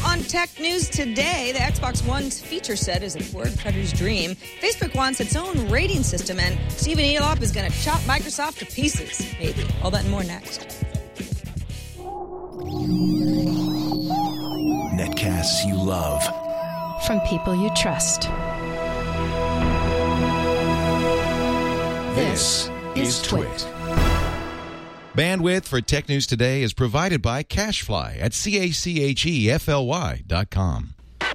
On Tech News today, the Xbox One's feature set is a cord cutter's dream. Facebook wants its own rating system, and Stephen Elop is going to chop Microsoft to pieces, maybe. All that and more next. Netcasts you love. From people you trust. This is Twit. Bandwidth for Tech News Today is provided by CashFly at CACHEFLY.com.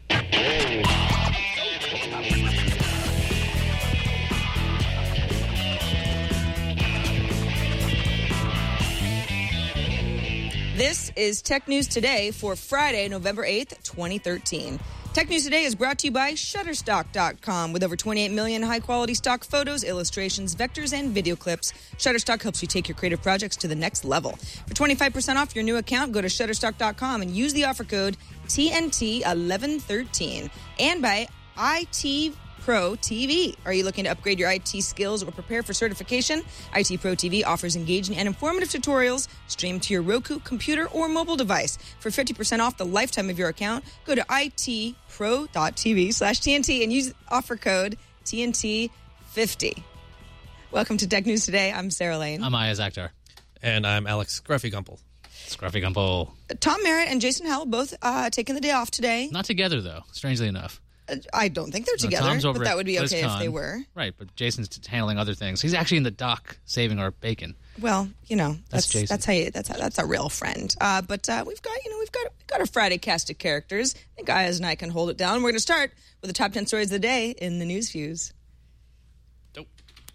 This is Tech News Today for Friday, November 8th, 2013. Tech News Today is brought to you by Shutterstock.com. With over 28 million high-quality stock photos, illustrations, vectors, and video clips, Shutterstock helps you take your creative projects to the next level. For 25% off your new account, go to Shutterstock.com and use the offer code TNT1113. And by IT Pro TV. Are you looking to upgrade your IT skills or prepare for certification? IT Pro TV offers engaging and informative tutorials streamed to your Roku computer or mobile device. For 50% off the lifetime of your account, go to itpro.tv/TNT and use offer code TNT50. Welcome to Tech News Today. I'm Sarah Lane. I'm Ayaz Akhtar. And I'm Alex Scruffy Gumpel. Scruffy Gumpel. Tom Merritt and Jason Howell both taking the day off today. Not together, though, strangely enough. I don't think they're together, but that would be okay if they were. Right, but Jason's handling other things. He's actually in the dock saving our bacon. Well, you know, that's Jason. That's a real friend. But we've got a Friday cast of characters. I think Ayaz and I can hold it down. We're going to start with the top 10 stories of the day in the news views. Dope.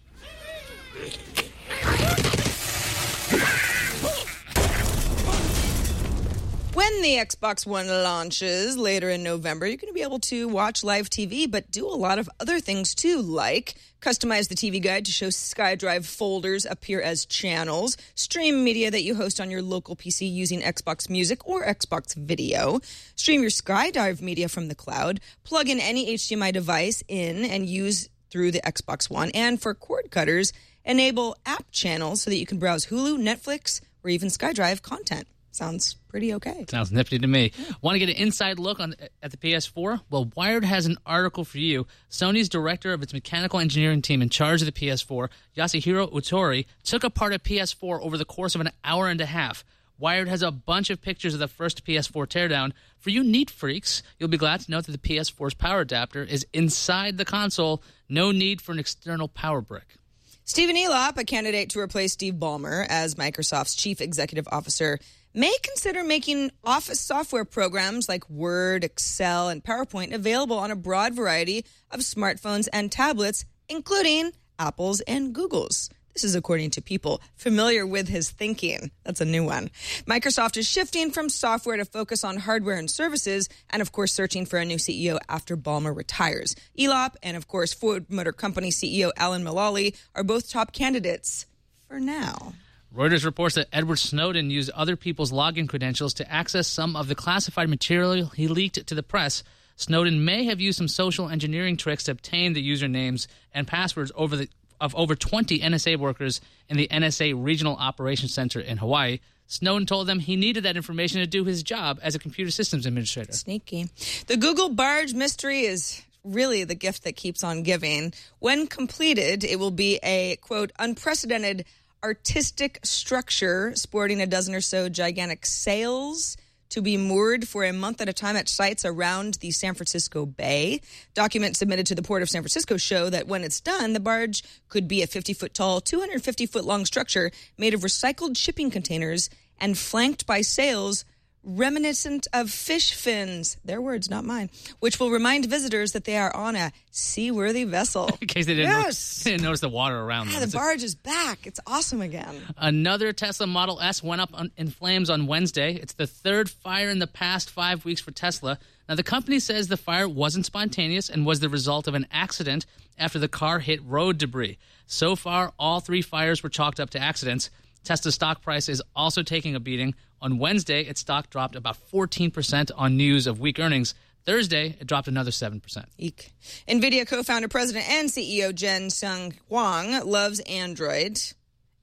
When the Xbox One launches later in November, you're going to be able to watch live TV, but do a lot of other things too, like customize the TV guide to show SkyDrive folders appear as channels, stream media that you host on your local PC using Xbox Music or Xbox Video, stream your SkyDrive media from the cloud, plug in any HDMI device in and use through the Xbox One, and for cord cutters, enable app channels so that you can browse Hulu, Netflix, or even SkyDrive content. Sounds pretty okay. Sounds nifty to me. Yeah. Want to get an inside look at the PS4? Well, Wired has an article for you. Sony's director of its mechanical engineering team in charge of the PS4, Yasuhiro Otori, took apart a PS4 over the course of an hour and a half. Wired has a bunch of pictures of the first PS4 teardown. For you neat freaks, you'll be glad to know that the PS4's power adapter is inside the console. No need for an external power brick. Stephen Elop, a candidate to replace Steve Ballmer as Microsoft's chief executive officer, may consider making Office software programs like Word, Excel, and PowerPoint available on a broad variety of smartphones and tablets, including Apple's and Google's. This is according to people familiar with his thinking. That's a new one. Microsoft is shifting from software to focus on hardware and services, and of course searching for a new CEO after Ballmer retires. Elop and of course Ford Motor Company CEO Alan Mulally are both top candidates for now. Reuters reports that Edward Snowden used other people's login credentials to access some of the classified material he leaked to the press. Snowden may have used some social engineering tricks to obtain the usernames and passwords of over 20 NSA workers in the NSA Regional Operations Center in Hawaii. Snowden told them he needed that information to do his job as a computer systems administrator. Sneaky. The Google barge mystery is really the gift that keeps on giving. When completed, it will be a, quote, unprecedented artistic structure sporting a dozen or so gigantic sails to be moored for a month at a time at sites around the San Francisco Bay. Documents submitted to the Port of San Francisco show that when it's done, the barge could be a 50-foot-tall, 250-foot-long structure made of recycled shipping containers and flanked by sails reminiscent of fish fins, their words, not mine, which will remind visitors that they are on a seaworthy vessel. In case they didn't, didn't notice the water around them. The barge is back. It's awesome again. Another Tesla Model S went up in flames on Wednesday. It's the third fire in the past 5 weeks for Tesla. Now, the company says the fire wasn't spontaneous and was the result of an accident after the car hit road debris. So far, all 3 fires were chalked up to accidents. Tesla's stock price is also taking a beating. On Wednesday, its stock dropped about 14% on news of weak earnings. Thursday, it dropped another 7%. Eek. NVIDIA co-founder, president, and CEO Jensen Huang loves Android.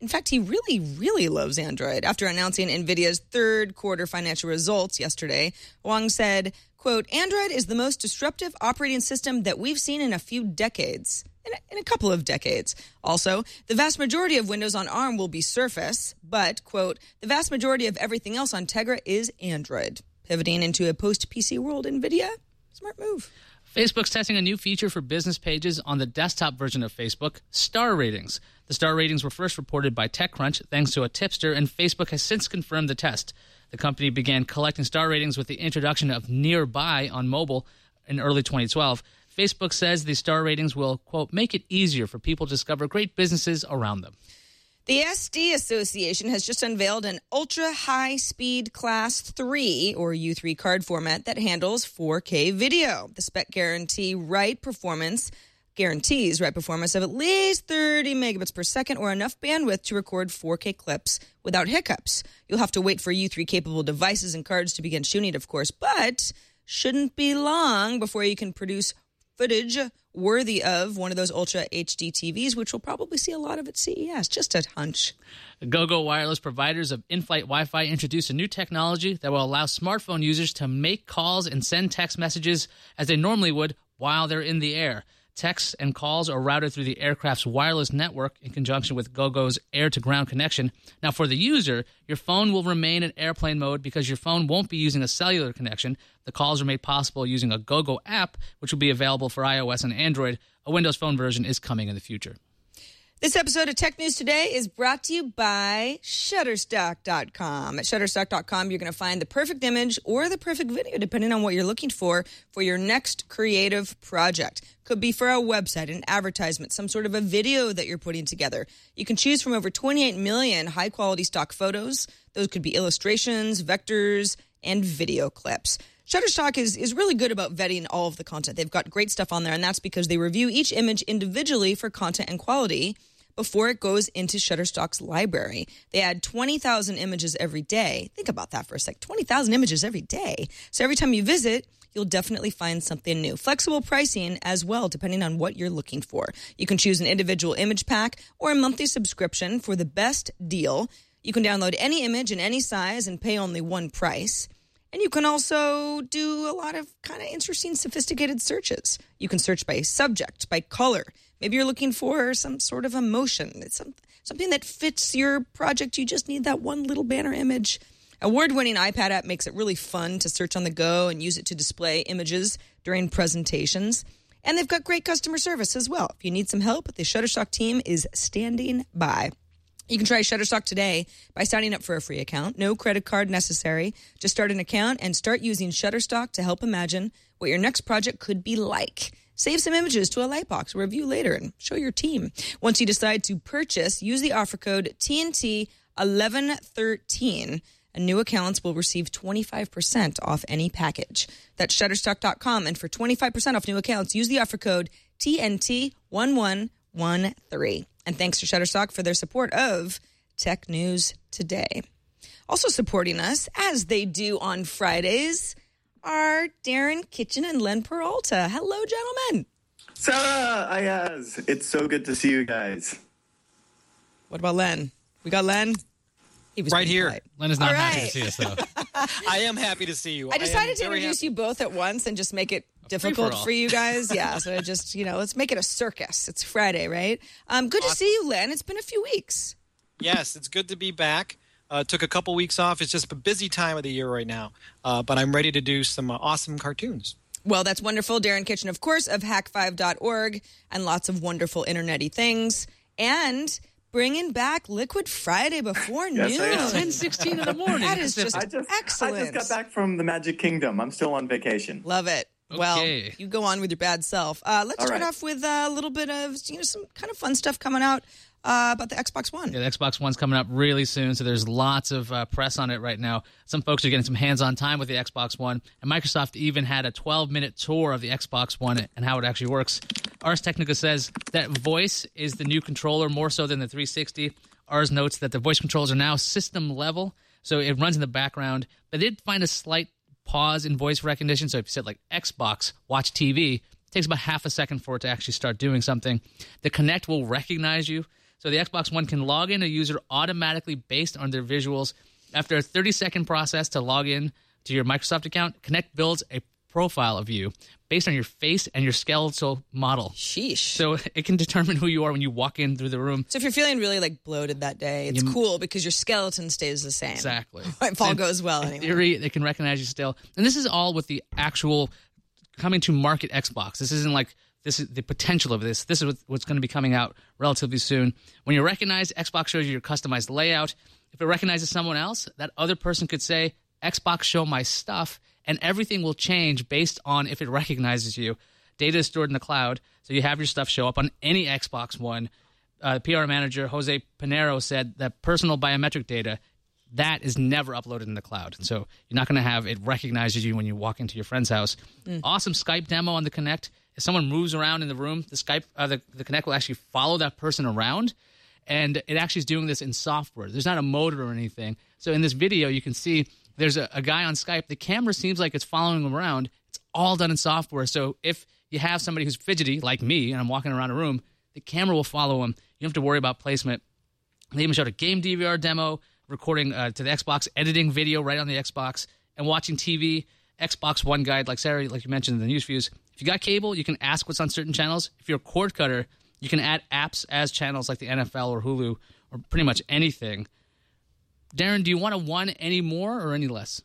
In fact, he really, really loves Android. After announcing NVIDIA's third quarter financial results yesterday, Wang said, quote, Android is the most disruptive operating system that we've seen in a few decades. In a couple of decades. Also, the vast majority of Windows on ARM will be Surface, but, quote, the vast majority of everything else on Tegra is Android. Pivoting into a post-PC world, NVIDIA, smart move. Facebook's testing a new feature for business pages on the desktop version of Facebook, Star Ratings. The Star Ratings were first reported by TechCrunch thanks to a tipster, and Facebook has since confirmed the test. The company began collecting Star Ratings with the introduction of Nearby on mobile in early 2012. Facebook says the Star Ratings will, quote, make it easier for people to discover great businesses around them. The SD Association has just unveiled an ultra-high-speed Class 3, or U3 card format that handles 4K video. The spec guarantees write performance of at least 30 megabits per second or enough bandwidth to record 4K clips without hiccups. You'll have to wait for U3-capable devices and cards to begin shooting, of course, but shouldn't be long before you can produce footage worthy of one of those Ultra HD TVs, which we'll probably see a lot of at CES. Just a hunch. Gogo Wireless, providers of in-flight Wi-Fi, introduced a new technology that will allow smartphone users to make calls and send text messages as they normally would while they're in the air. Texts and calls are routed through the aircraft's wireless network in conjunction with Gogo's air-to-ground connection. Now, for the user, your phone will remain in airplane mode because your phone won't be using a cellular connection. The calls are made possible using a Gogo app, which will be available for iOS and Android. A Windows Phone version is coming in the future. This episode of Tech News Today is brought to you by Shutterstock.com. At Shutterstock.com, you're going to find the perfect image or the perfect video, depending on what you're looking for your next creative project. Could be for a website, an advertisement, some sort of a video that you're putting together. You can choose from over 28 million high-quality stock photos. Those could be illustrations, vectors, and video clips. Shutterstock is really good about vetting all of the content. They've got great stuff on there, and that's because they review each image individually for content and quality before it goes into Shutterstock's library. They add 20,000 images every day. Think about that for a sec. 20,000 images every day. So every time you visit, you'll definitely find something new. Flexible pricing as well, depending on what you're looking for. You can choose an individual image pack or a monthly subscription for the best deal. You can download any image in any size and pay only one price. And you can also do a lot of kind of interesting, sophisticated searches. You can search by subject, by color. Maybe you're looking for some sort of emotion. It's something that fits your project. You just need that one little banner image. Award-winning iPad app makes it really fun to search on the go and use it to display images during presentations. And they've got great customer service as well. If you need some help, the Shutterstock team is standing by. You can try Shutterstock today by signing up for a free account. No credit card necessary. Just start an account and start using Shutterstock to help imagine what your next project could be like. Save some images to a Lightbox, review later, and show your team. Once you decide to purchase, use the offer code TNT1113, and new accounts will receive 25% off any package. That's Shutterstock.com, and for 25% off new accounts, use the offer code TNT1113. And thanks to Shutterstock for their support of Tech News Today. Also supporting us, as they do on Fridays, are Darren Kitchen and Len Peralta. Hello, gentlemen. Sarah, Ayaz, it's so good to see you guys. What about Len? We got Len? He was right here. Polite. Len is not All happy right. to see us, though. I am happy to see you. I decided to very introduce you both at once and just make it difficult free-for-all. for you guys. Yeah, so just, let's make it a circus. It's Friday, right? Good to see you, Len. It's been a few weeks. Yes, it's good to be back. Took a couple weeks off. It's just a busy time of the year right now. But I'm ready to do some awesome cartoons. Well, that's wonderful. Darren Kitchen, of course, of hack5.org and lots of wonderful internet-y things. And bringing back Liquid Friday before noon. Yes, I am. 10:16 in the morning. That is just I excellent. just got back from the Magic Kingdom. I'm still on vacation. Love it. Well, Okay. you go on with your bad self. Let's All start right. off with a little bit of some kind of fun stuff coming out about the Xbox One. Yeah, the Xbox One's coming up really soon, so there's lots of press on it right now. Some folks are getting some hands-on time with the Xbox One, and Microsoft even had a 12-minute tour of the Xbox One and how it actually works. Ars Technica says that voice is the new controller more so than the 360. Ars notes that the voice controls are now system level, so it runs in the background. But they did find a slight pause in voice recognition, so if you said like Xbox, watch TV, it takes about half a second for it to actually start doing something. The Kinect will recognize you, So the Xbox One can log in a user automatically based on their visuals. After a 30-second process to log in to your Microsoft account, Kinect builds a profile of you based on your face and your skeletal model. Sheesh. So it can determine who you are when you walk in through the room. So if you're feeling really like bloated that day, it's cool because your skeleton stays the same. Exactly. If all goes well In anyway. theory, they can recognize you still. And this is all with the actual coming to market Xbox. This isn't like this is the potential of this. This is what's going to be coming out relatively soon. When you're recognized, Xbox shows you your customized layout. If it recognizes someone else, that other person could say, Xbox show my stuff, and everything will change based on if it recognizes you. Data is stored in the cloud, so you have your stuff show up on any Xbox One. PR manager Jose Pinero said that personal biometric data, that is never uploaded in the cloud. So you're not going to have it recognizes you when you walk into your friend's house. Awesome Skype demo on the Kinect. If someone moves around in the room, the Kinect will actually follow that person around, and it actually is doing this in software. There's not a motor or anything. So in this video, you can see there's a guy on Skype. The camera seems like it's following him around. It's all done in software. So if you have somebody who's fidgety, like me, and I'm walking around a room, the camera will follow him. You don't have to worry about placement. They even showed a game DVR demo, recording to the Xbox, editing video right on the Xbox, and watching TV. Xbox One guide, like Sarah, like you mentioned in the news views. If you got cable, you can ask what's on certain channels. If you're a cord cutter, you can add apps as channels like the NFL or Hulu or pretty much anything. Darren, do you want a one any more or any less?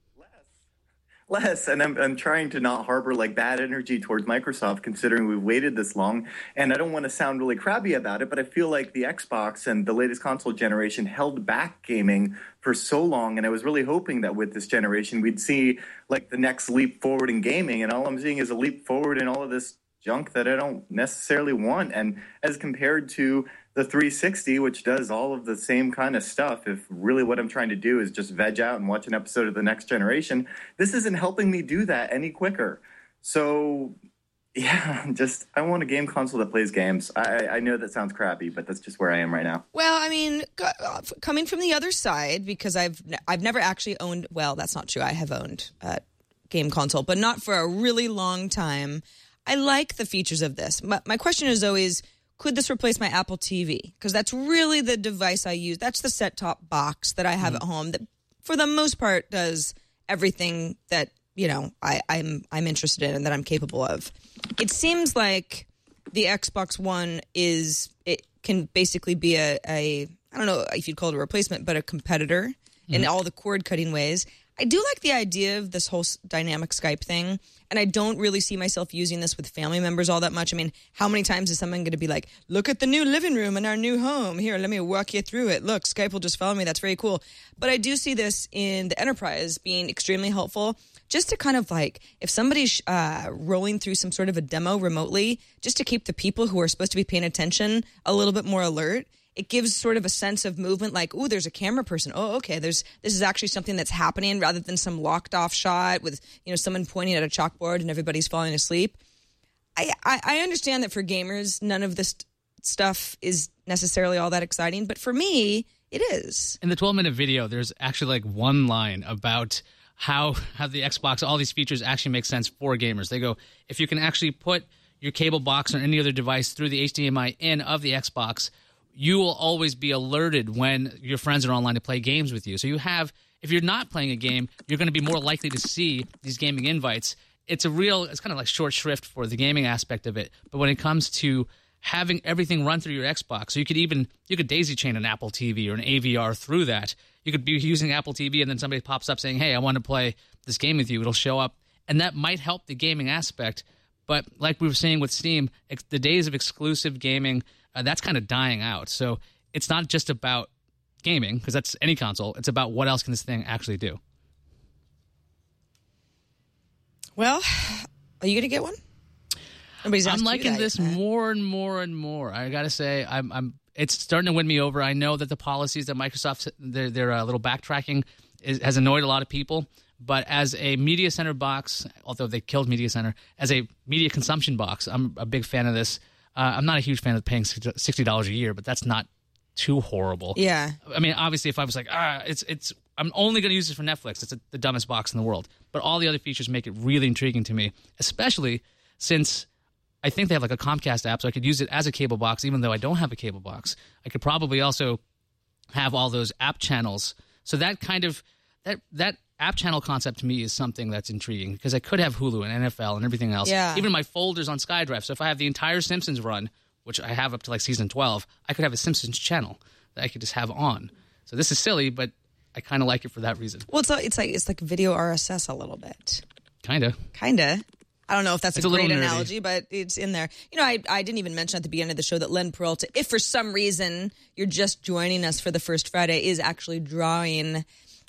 Less, and I'm trying to not harbor like bad energy towards Microsoft, considering we've waited this long. And I don't want to sound really crabby about it, but I feel like the Xbox and the latest console generation held back gaming for so long, and I was really hoping that with this generation we'd see like the next leap forward in gaming. And all I'm seeing is a leap forward in all of this junk that I don't necessarily want. And as compared to the 360, which does all of the same kind of stuff, if really what I'm trying to do is just veg out and watch an episode of The Next Generation, this isn't helping me do that any quicker. So, yeah, I want a game console that plays games. I know that sounds crappy, but that's just where I am right now. Well, I mean, coming from the other side, because I've never actually owned, well, that's not true. I have owned a game console, but not for a really long time. I like the features of this. My question is always, could this replace my Apple TV? Because that's really the device I use. That's the set-top box that I have at home that, for the most part, does everything that, you know, I'm interested in and that I'm capable of. It seems like the Xbox One can basically be a I don't know if you'd call it a replacement, but a competitor in all the cord-cutting ways. I do like the idea of this whole dynamic Skype thing, and I don't really see myself using this with family members all that much. I mean, how many times is someone going to be like, look at the new living room in our new home. Here, let me walk you through it. Look, Skype will just follow me. That's very cool. But I do see this in the enterprise being extremely helpful, just to kind of like, if somebody's rolling through some sort of a demo remotely, just to keep the people who are supposed to be paying attention a little bit more alert. It gives sort of a sense of movement, like, ooh, there's a camera person. Oh, okay, this is actually something that's happening, rather than some locked off shot with, you know, someone pointing at a chalkboard and everybody's falling asleep. I understand that for gamers, none of this stuff is necessarily all that exciting, but for me, it is. In the 12-minute video, there's actually like one line about how the Xbox, all these features actually make sense for gamers. They go, if you can actually put your cable box or any other device through the HDMI in of the Xbox, you will always be alerted when your friends are online to play games with you. So you have, if you're not playing a game, you're going to be more likely to see these gaming invites. It's kind of like short shrift for the gaming aspect of it. But when it comes to having everything run through your Xbox, so you could daisy chain an Apple TV or an AVR through that. You could be using Apple TV and then somebody pops up saying, hey, I want to play this game with you. It'll show up. And that might help the gaming aspect. But like we were saying with Steam, the days of exclusive gaming, that's kind of dying out. So it's not just about gaming, because that's any console. It's about what else can this thing actually do. Well, are you going to get one? I'm liking this more and more and more. I got to say, it's starting to win me over. I know that the policies that Microsoft, their little backtracking has annoyed a lot of people. But as a Media Center box, although they killed Media Center, as a media consumption box, I'm a big fan of this. I'm not a huge fan of paying $60 a year, but that's not too horrible. Yeah. I mean, obviously, if I was like, I'm only going to use this for Netflix, it's the dumbest box in the world. But all the other features make it really intriguing to me, especially since I think they have like a Comcast app, so I could use it as a cable box, even though I don't have a cable box. I could probably also have all those app channels. So that kind of that app channel concept to me is something that's intriguing, because I could have Hulu and NFL and everything else. Yeah. Even my folders on SkyDrive. So if I have the entire Simpsons run, which I have up to like season 12, I could have a Simpsons channel that I could just have on. So this is silly, but I kind of like it for that reason. Well, it's like video RSS a little bit. Kind of. I don't know if that's It's a a little great nerdy. analogy, but it's in there. You know, I didn't even mention at the beginning of the show that Len Peralta, if for some reason you're just joining us for the first Friday, is actually drawing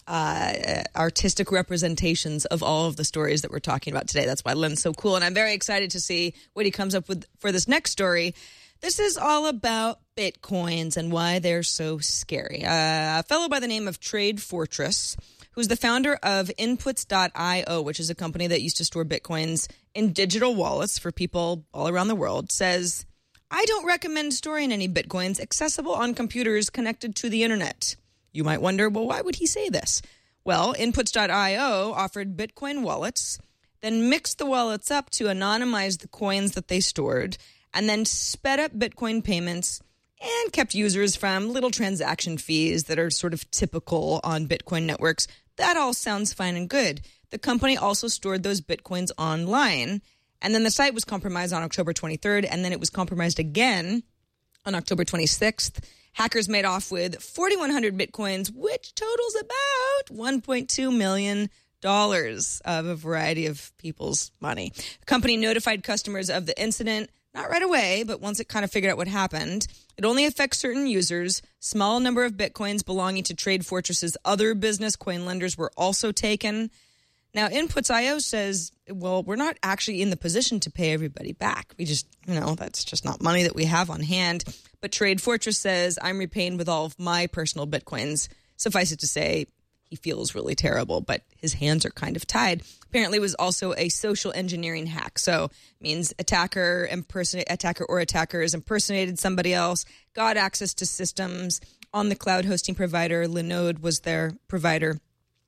artistic representations of all of the stories that we're talking about today. That's why Len's so cool, and I'm very excited to see what he comes up with for this next story. This is all about Bitcoins and why they're so scary. A fellow by the name of Trade Fortress, who's the founder of Inputs.io, which is a company that used to store Bitcoins in digital wallets for people all around the world, says, I don't recommend storing any Bitcoins accessible on computers connected to the internet. You might wonder, well, why would he say this? Well, Inputs.io offered Bitcoin wallets, then mixed the wallets up to anonymize the coins that they stored, and then sped up Bitcoin payments and kept users from little transaction fees that are sort of typical on Bitcoin networks. That all sounds fine and good. The company also stored those Bitcoins online, and then the site was compromised on October 23rd, and then it was compromised again on October 26th. Hackers made off with 4,100 Bitcoins, which totals about $1.2 million of a variety of people's money. The company notified customers of the incident, not right away, but once it kind of figured out what happened. It only affects certain users. Small number of Bitcoins belonging to Trade Fortress's other business coin lenders were also taken. Now, Inputs.io says, well, we're not actually in the position to pay everybody back. We just, that's just not money that we have on hand. But Trade Fortress says, I'm repaying with all of my personal Bitcoins. Suffice it to say, he feels really terrible, but his hands are kind of tied. Apparently, it was also a social engineering hack. So it means attacker or attackers impersonated somebody else, got access to systems on the cloud hosting provider. Linode was their provider.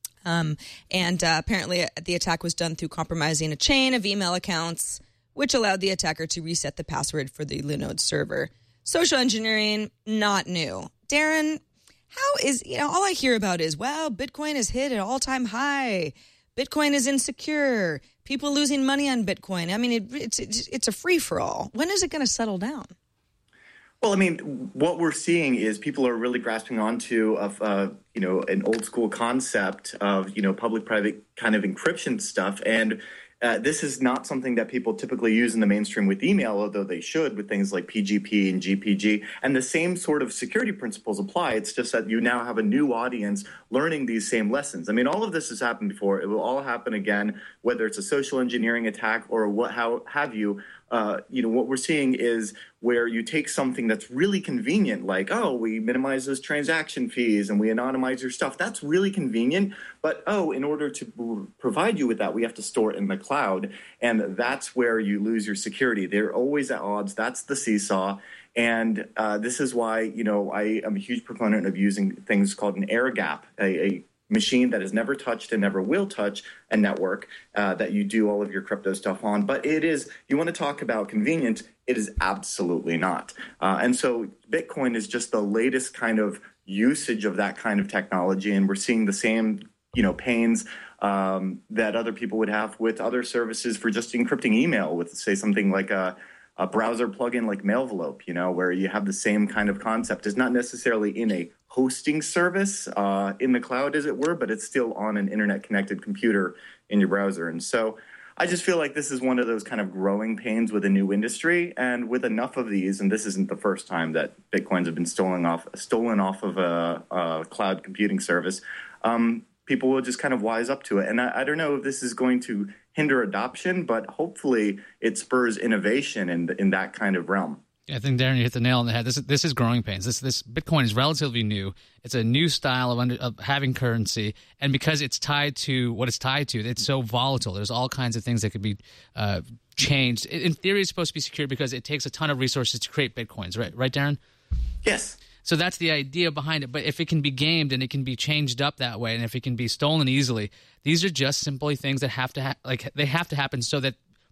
Apparently, the attack was done through compromising a chain of email accounts, which allowed the attacker to reset the password for the Linode server. Social engineering, not new. Darren, how is, all I hear about is, well, Bitcoin is hit at all-time high. Bitcoin is insecure. People losing money on Bitcoin. I mean, it's a free-for-all. When is it going to settle down? Well, I mean, what we're seeing is people are really grasping onto an old school concept of, public-private kind of encryption stuff. And this is not something that people typically use in the mainstream with email, although they should with things like PGP and GPG. And the same sort of security principles apply. It's just that you now have a new audience learning these same lessons. I mean, all of this has happened before. It will all happen again, whether it's a social engineering attack or how have you. What we're seeing is where you take something that's really convenient, like, we minimize those transaction fees and we anonymize your stuff. That's really convenient. But, in order to provide you with that, we have to store it in the cloud. And that's where you lose your security. They're always at odds. That's the seesaw. And this is why, I am a huge proponent of using things called an air gap, a machine that has never touched and never will touch a network that you do all of your crypto stuff on. But it is, you want to talk about convenient, it is absolutely not. And so Bitcoin is just the latest kind of usage of that kind of technology. And we're seeing the same, pains that other people would have with other services for just encrypting email with, say, something like a browser plugin like Mailvelope, where you have the same kind of concept. It's not necessarily in a hosting service in the cloud, as it were, but it's still on an internet-connected computer in your browser. And so I just feel like this is one of those kind of growing pains with a new industry. And with enough of these, and this isn't the first time that Bitcoins have been stolen off of a cloud computing service, people will just kind of wise up to it. And I don't know if this is going to hinder adoption, but hopefully it spurs innovation in that kind of realm. Yeah, I think, Darren, you hit the nail on the head. This is growing pains. This Bitcoin is relatively new. It's a new style of having currency, and because it's tied to what it's tied to, it's so volatile. There's all kinds of things that could be changed. In theory, it's supposed to be secure because it takes a ton of resources to create Bitcoins, right, Darren? Yes. So that's the idea behind it. But if it can be gamed and it can be changed up that way, and if it can be stolen easily, these are just simply things that have to they have to happen so that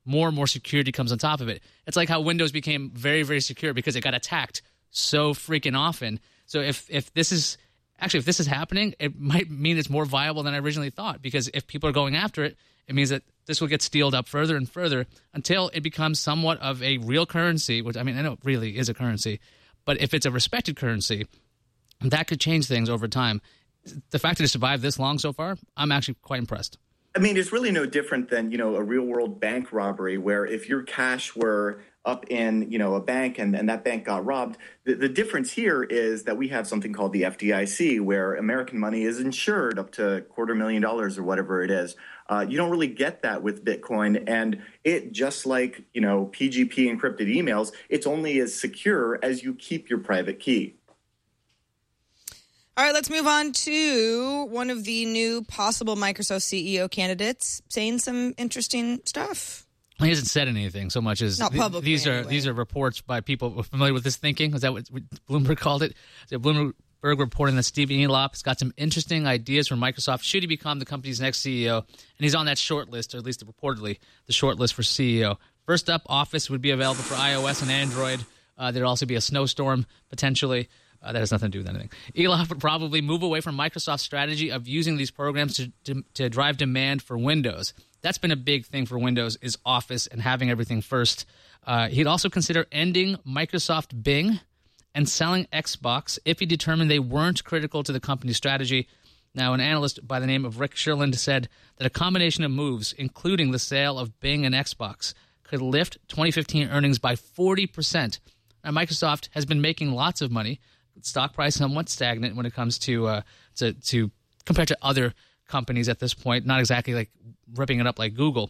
more and more security comes on top of it. It's like how Windows became very, very secure because it got attacked so freaking often. So if this is happening, it might mean it's more viable than I originally thought, because if people are going after it, it means that this will get steeled up further and further until it becomes somewhat of a real currency, which, I mean, I know it really is a currency, but if it's a respected currency, that could change things over time. The fact that it survived this long so far, I'm actually quite impressed. I mean, it's really no different than, a real-world bank robbery where if your cash were up in, a bank and that bank got robbed, the difference here is that we have something called the FDIC, where American money is insured up to $250,000 or whatever it is. You don't really get that with Bitcoin, and it, just like, PGP encrypted emails, it's only as secure as you keep your private key. All right, let's move on to one of the new possible Microsoft CEO candidates saying some interesting stuff. He hasn't said anything so much as not publicly. These are reports by people familiar with this thinking. Is that what Bloomberg called it? Bloomberg reporting that Stephen Elop has got some interesting ideas for Microsoft should he become the company's next CEO, and he's on that short list, or at least reportedly the short list for CEO. First up, Office would be available for iOS and Android. There'd also be a snowstorm potentially. That has nothing to do with anything. Elop would probably move away from Microsoft's strategy of using these programs to drive demand for Windows. That's been a big thing for Windows, is Office and having everything first. He'd also consider ending Microsoft Bing and selling Xbox if he determined they weren't critical to the company's strategy. Now, an analyst by the name of Rick Sherland said that a combination of moves, including the sale of Bing and Xbox, could lift 2015 earnings by 40%. Now, Microsoft has been making lots of money. Stock price somewhat stagnant when it comes to compared to other companies at this point. Not exactly like ripping it up like Google.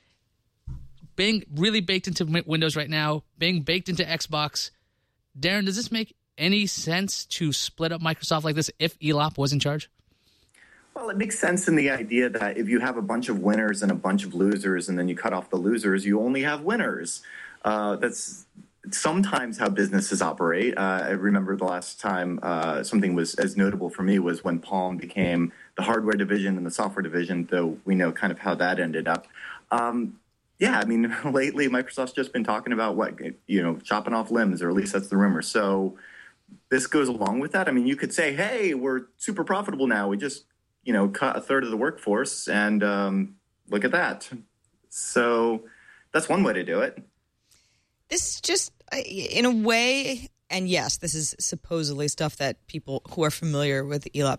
Bing really baked into Windows right now. Bing baked into Xbox. Darren, does this make any sense to split up Microsoft like this if Elop was in charge? Well, it makes sense in the idea that if you have a bunch of winners and a bunch of losers, and then you cut off the losers, you only have winners. That's sometimes how businesses operate. I remember the last time something was as notable for me was when Palm became the hardware division and the software division, though we know kind of how that ended up. Yeah, I mean, lately Microsoft's just been talking about chopping off limbs, or at least that's the rumor. So this goes along with that. I mean, you could say, hey, we're super profitable now. We just, cut a third of the workforce, and look at that. So that's one way to do it. This just, in a way, and yes, this is supposedly stuff that people who are familiar with Elop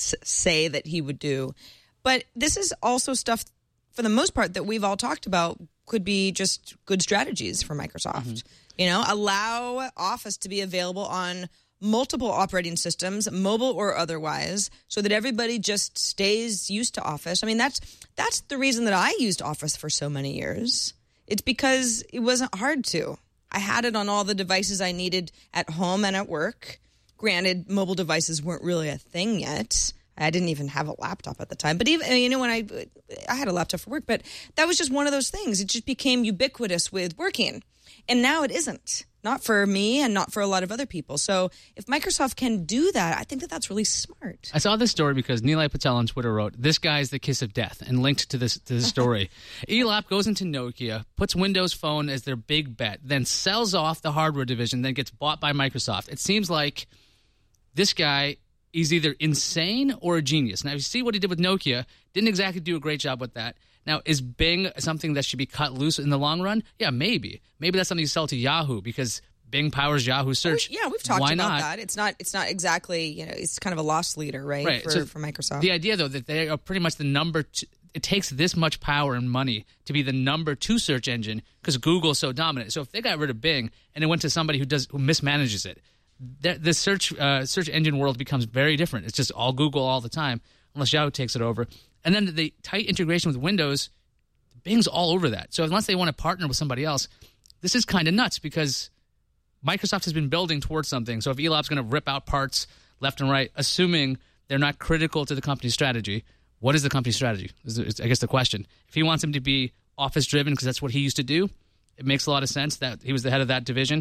say that he would do. But this is also stuff, for the most part, that we've all talked about could be just good strategies for Microsoft. Mm-hmm. Allow Office to be available on multiple operating systems, mobile or otherwise, so that everybody just stays used to Office. I mean, that's the reason that I used Office for so many years. It's because it wasn't hard to. I had it on all the devices I needed at home and at work. Granted, mobile devices weren't really a thing yet. I didn't even have a laptop at the time. But even, when I had a laptop for work, but that was just one of those things. It just became ubiquitous with working. And now it isn't. Not for me and not for a lot of other people. So if Microsoft can do that, I think that that's really smart. I saw this story because Nilay Patel on Twitter wrote, "This guy's the kiss of death," and linked to this story. Elop goes into Nokia, puts Windows Phone as their big bet, then sells off the hardware division, then gets bought by Microsoft. It seems like this guy is either insane or a genius. Now, you see what he did with Nokia. Didn't exactly do a great job with that. Now, is Bing something that should be cut loose in the long run? Yeah, maybe. Maybe that's something you sell to Yahoo because Bing powers Yahoo search. Yeah, we've talked about that. It's not exactly, it's kind of a loss leader, right? For Microsoft. The idea, though, that they are pretty much the number two, it takes this much power and money to be the number 2 search engine because Google's so dominant. So if they got rid of Bing and it went to somebody who mismanages it, the search engine world becomes very different. It's just all Google all the time, unless Yahoo takes it over. And then the tight integration with Windows, Bing's all over that. So unless they want to partner with somebody else, this is kind of nuts because Microsoft has been building towards something. So if Elop's going to rip out parts left and right, assuming they're not critical to the company's strategy, what is the company's strategy? Is I guess the question. If he wants him to be Office-driven because that's what he used to do, it makes a lot of sense that he was the head of that division.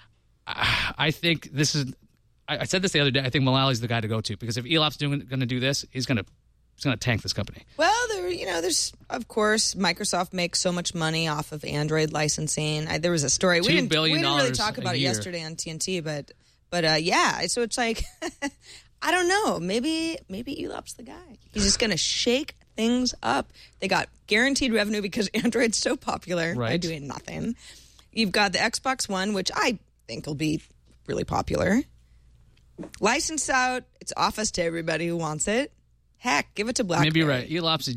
I think this is – I said this the other day. I think Mullally's the guy to go to because if Elop's going to do this, he's going to It's going to tank this company. Well, there's of course Microsoft makes so much money off of Android licensing. There was a story we didn't really talk about it yesterday on TNT, but yeah. So it's like I don't know. Maybe Elop's the guy. He's just going to shake things up. They got guaranteed revenue because Android's so popular by doing nothing. You've got the Xbox One, which I think will be really popular. License out its Office to everybody who wants it. Heck, give it to BlackBerry. Maybe you're right. Elop's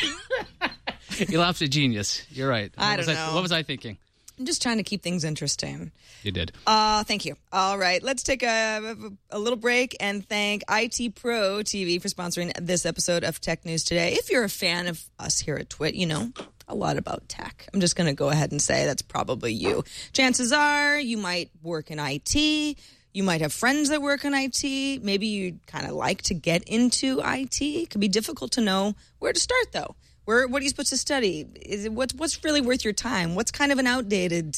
a genius. You're right. I don't know. What was I thinking? I'm just trying to keep things interesting. You did. Thank you. All right. Let's take a little break and thank IT Pro TV for sponsoring this episode of Tech News Today. If you're a fan of us here at Twit, you know a lot about tech. I'm just going to go ahead and say that's probably you. Chances are you might work in IT. You might have friends that work in IT. Maybe you kind of like to get into IT. It can be difficult to know where to start, though. What are you supposed to study? What's really worth your time? What's kind of an outdated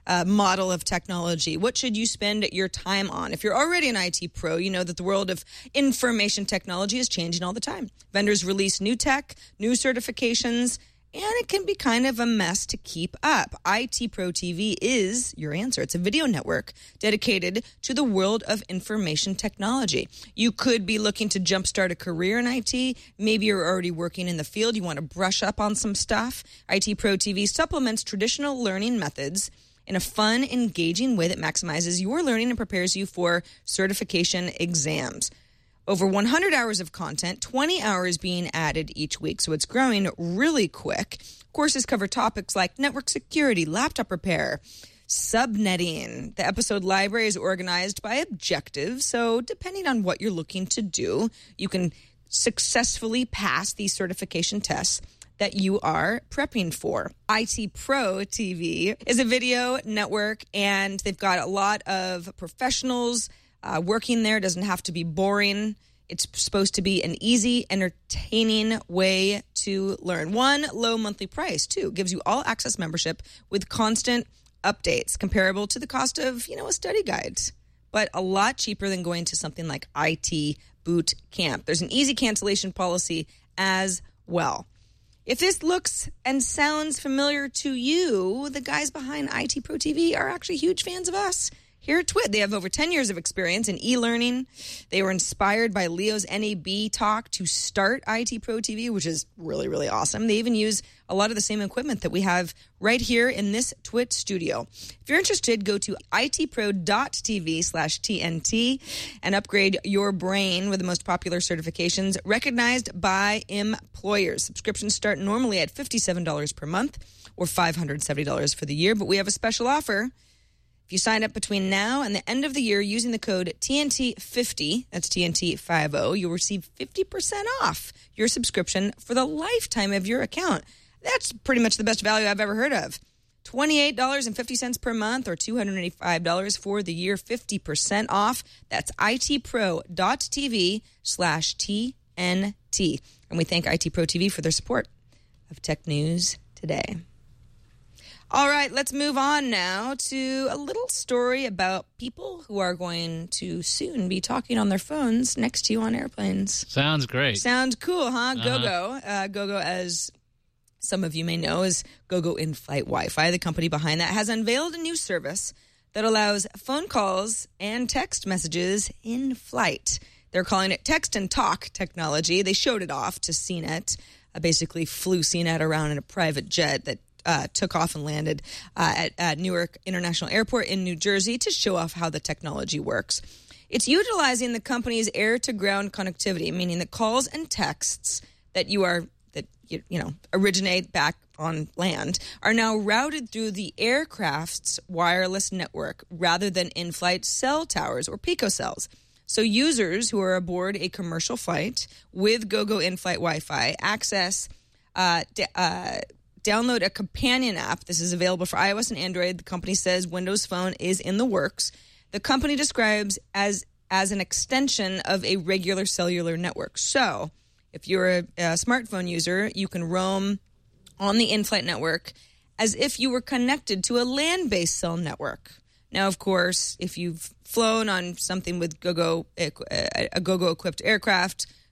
model of technology? What should you spend your time on? If you're already an IT pro, you know that the world of information technology is changing all the time. Vendors release new tech, new certifications, and it can be kind of a mess to keep up. IT Pro TV is your answer. It's a video network dedicated to the world of information technology. You could be looking to jumpstart a career in IT. Maybe you're already working in the field. You want to brush up on some stuff. IT Pro TV supplements traditional learning methods in a fun, engaging way that maximizes your learning and prepares you for certification exams. Over 100 hours of content, 20 hours being added each week, so it's growing really quick. Courses cover topics like network security, laptop repair, subnetting. The episode library is organized by objectives, so depending on what you're looking to do, you can successfully pass these certification tests that you are prepping for. IT Pro TV is a video network, and they've got a lot of professionals working there. Doesn't have to be boring. It's supposed to be an easy, entertaining way to learn. One low monthly price, too. Gives you all access membership with constant updates, comparable to the cost of, a study guide, but a lot cheaper than going to something like IT Boot Camp. There's an easy cancellation policy as well. If this looks and sounds familiar to you, the guys behind IT Pro TV are actually huge fans of us here at Twit. They have over 10 years of experience in e-learning. They were inspired by Leo's NAB talk to start IT Pro TV, which is really, really awesome. They even use a lot of the same equipment that we have right here in this Twit studio. If you're interested, go to itpro.tv/TNT and upgrade your brain with the most popular certifications recognized by employers. Subscriptions start normally at $57 per month or $570 for the year, but we have a special offer. If you sign up between now and the end of the year using the code TNT50, that's TNT50, you'll receive 50% off your subscription for the lifetime of your account. That's pretty much the best value I've ever heard of. $28.50 per month or $285 for the year, 50% off. That's itpro.tv/TNT. And we thank IT Pro TV for their support of Tech News Today. All right, let's move on now to a little story about people who are going to soon be talking on their phones next to you on airplanes. Sounds great. Sounds cool, huh? GoGo. GoGo, as some of you may know, is GoGo In-Flight Wi-Fi. The company behind that has unveiled a new service that allows phone calls and text messages in flight. They're calling it text and talk technology. They showed it off to CNET, basically flew CNET around in a private jet that took off and landed at Newark International Airport in New Jersey to show off how the technology works. It's utilizing the company's air-to-ground connectivity, meaning that calls and texts that originate back on land are now routed through the aircraft's wireless network rather than in-flight cell towers or picocells. So users who are aboard a commercial flight with GoGo In-Flight Wi-Fi access download a companion app. This is available for iOS and Android. The company says Windows Phone is in the works. The company describes as an extension of a regular cellular network. So if you're a smartphone user, you can roam on the in-flight network as if you were connected to a land-based cell network. Now, of course, if you've flown on something with a GoGo-equipped aircraft,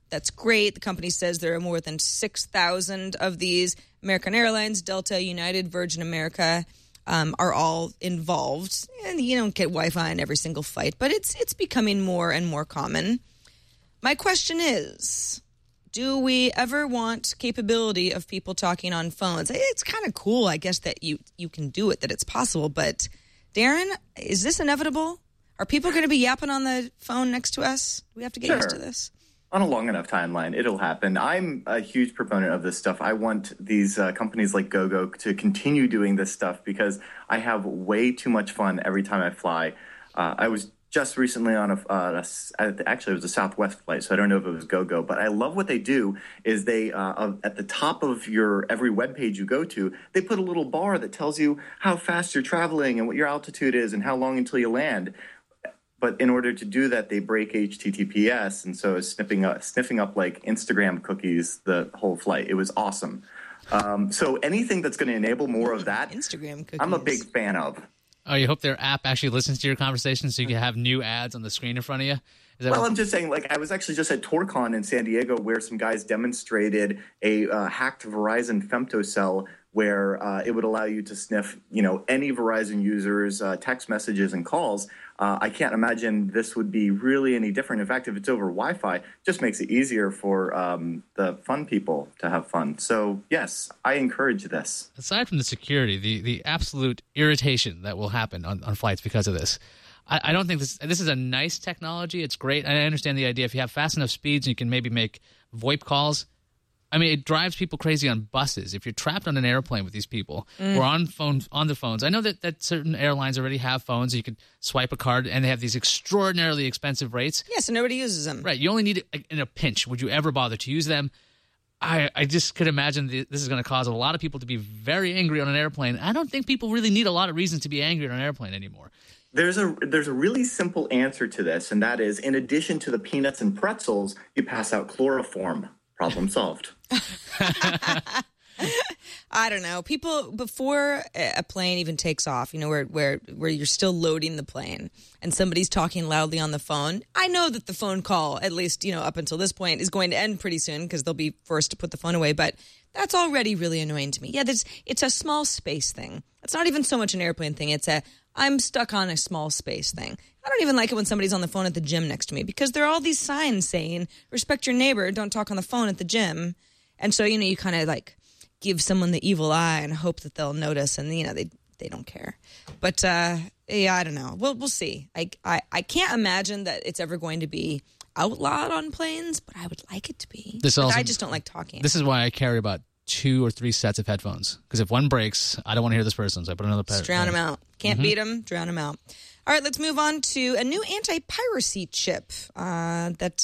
That's great. The company says there are more than 6,000 of these. American Airlines, Delta, United, Virgin America are all involved. And you don't get Wi-Fi on every single flight, but it's becoming more and more common. My question is, do we ever want capability of people talking on phones? It's kind of cool, I guess, that you can do it, that it's possible. But, Darren, is this inevitable? Are people going to be yapping on the phone next to us? Do we have to get used to this? On a long enough timeline, it'll happen. I'm a huge proponent of this stuff. I want these companies like GoGo to continue doing this stuff because I have way too much fun every time I fly. I was just recently on actually it was a Southwest flight, so I don't know if it was GoGo, but I love what they do is they, at the top of your every web page you go to, they put a little bar that tells you how fast you're traveling and what your altitude is and how long until you land. But in order to do that, they break HTTPS, and so it's sniffing up like Instagram cookies the whole flight. It was awesome. So anything that's going to enable more of that, Instagram cookies, I'm a big fan of. Oh, you hope their app actually listens to your conversation so you can have new ads on the screen in front of you? Well, I'm just saying, like, I was actually just at TorCon in San Diego where some guys demonstrated a hacked Verizon femtocell where it would allow you to sniff, any Verizon users' text messages and calls. I can't imagine this would be really any different. In fact, if it's over Wi-Fi, it just makes it easier for the fun people to have fun. So, yes, I encourage this. Aside from the security, the absolute irritation that will happen on flights because of this, I don't think this is a nice technology. It's great. I understand the idea. If you have fast enough speeds, you can maybe make VoIP calls. I mean, it drives people crazy on buses. If you're trapped on an airplane with these people or on the phones, I know that certain airlines already have phones. You could swipe a card, and they have these extraordinarily expensive rates. Yeah, so nobody uses them. Right. You only need it in a pinch. Would you ever bother to use them? I just could imagine this is going to cause a lot of people to be very angry on an airplane. I don't think people really need a lot of reasons to be angry on an airplane anymore. There's a really simple answer to this, and that is, in addition to the peanuts and pretzels, you pass out chloroform. Problem solved. I don't know. People, before a plane even takes off, where you're still loading the plane and somebody's talking loudly on the phone, I know that the phone call, at least, up until this point, is going to end pretty soon because they'll be forced to put the phone away. But that's already really annoying to me. Yeah, it's a small space thing. It's not even so much an airplane thing. It's I'm stuck on a small space thing. I don't even like it when somebody's on the phone at the gym next to me because there are all these signs saying, respect your neighbor, don't talk on the phone at the gym. And so, you kind of like give someone the evil eye and hope that they'll notice, and, they don't care. But, yeah, I don't know. We'll see. I can't imagine that it's ever going to be outlawed on planes, but I would like it to be. I just don't like talking. This is why I carry about 2 or 3 sets of headphones, because if one breaks, I don't want to hear this person, so I put another pair. Drown them out. Can't beat them, drown them out. All right, let's move on to a new anti-piracy chip that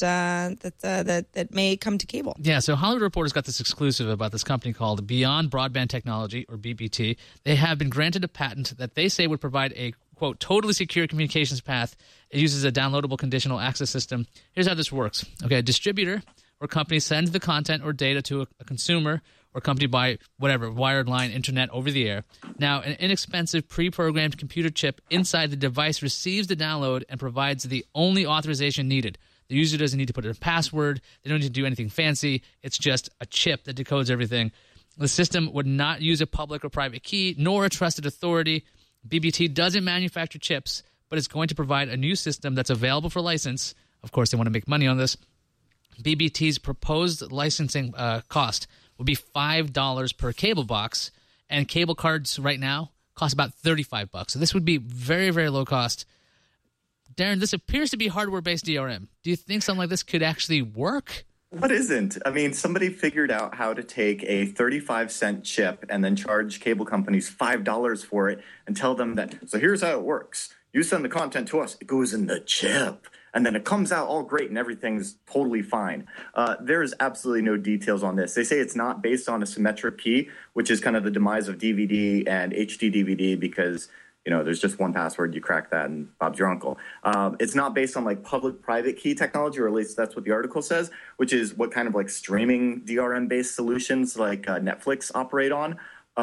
may come to cable. Yeah, so Hollywood Reporter's got this exclusive about this company called Beyond Broadband Technology, or BBT. They have been granted a patent that they say would provide a, quote, totally secure communications path. It uses a downloadable conditional access system. Here's how this works. Okay, a distributor or company sends the content or data to a consumer or company by whatever, wired line, internet, over the air. Now, an inexpensive pre-programmed computer chip inside the device receives the download and provides the only authorization needed. The user doesn't need to put in a password. They don't need to do anything fancy. It's just a chip that decodes everything. The system would not use a public or private key, nor a trusted authority. BBT doesn't manufacture chips, but it's going to provide a new system that's available for license. Of course, they want to make money on this. BBT's proposed licensing cost would be $5 per cable box, and cable cards right now cost about $35. So this would be very, very low cost. Darren, this appears to be hardware-based DRM. Do you think something like this could actually work? What isn't? I mean, somebody figured out how to take a 35-cent chip and then charge cable companies $5 for it and tell them that, so here's how it works. You send the content to us, it goes in the chip. And then it comes out all great and everything's totally fine. There is absolutely no details on this. They say it's not based on a symmetric key, which is kind of the demise of DVD and HD DVD because, there's just one password, you crack that, and Bob's your uncle. It's not based on, like, public-private key technology, or at least that's what the article says, which is what kind of, like, streaming DRM-based solutions like Netflix operate on.